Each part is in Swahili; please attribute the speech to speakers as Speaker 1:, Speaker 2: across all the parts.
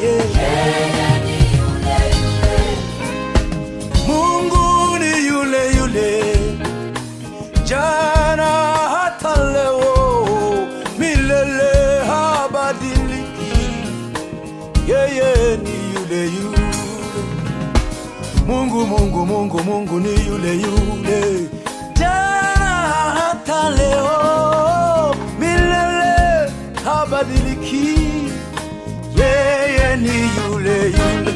Speaker 1: Yeye ni yule yule. Mungu ni yule yule, jana hata leo, milele habadiliki. Yeye ni yule yule. Mungu ni yule yule, jana hata leo, milele habadiliki. Yeye ni yule yule.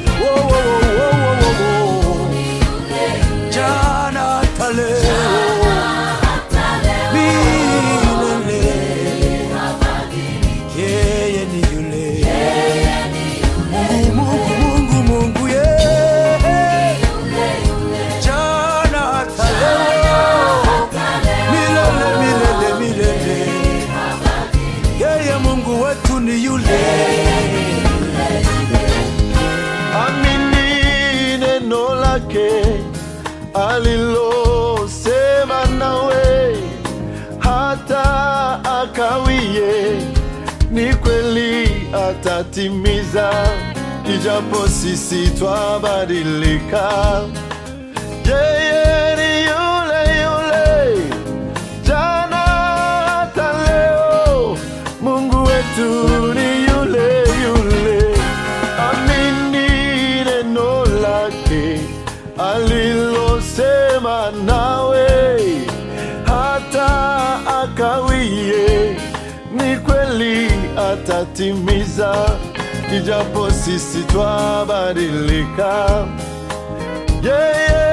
Speaker 1: Jana hata leo, milele habadiliki. Yeye ni yule. Mungu jana hata leo, milele. Yeye Mungu wetu ni yule.
Speaker 2: Amini neno lake alilosema nawe, hata akawie, ni kweli atatimiza, ijapo sisi twabadilika. Yeye ni yule yule, jana hata leo, Mungu wetu ni yule yule. Amini neno lake alilosema nawe, hata akawie, ni kweli atatimiza, ijapo sisi twabadilika. Yeye